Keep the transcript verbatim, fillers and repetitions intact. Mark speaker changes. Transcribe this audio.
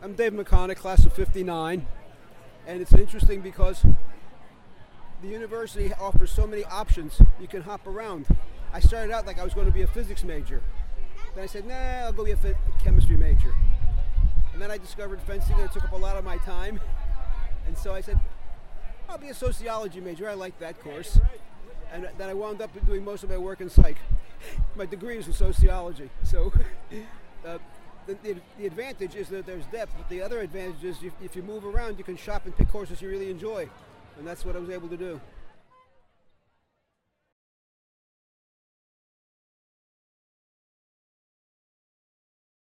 Speaker 1: I'm Dave McConaughey, class of fifty-nine, and it's interesting because the university offers so many options. You can hop around. I started out like I was going to be a physics major. Then I said, nah, I'll go be a fi- chemistry major. And then I discovered fencing, and it took up a lot of my time. And so I said, I'll be a sociology major. I like that course. And then I wound up doing most of my work in psych. My degree is in sociology. So uh, the, the, the advantage is that there's depth, but the other advantage is if, if you move around, you can shop and pick courses you really enjoy. And that's what I was able to do.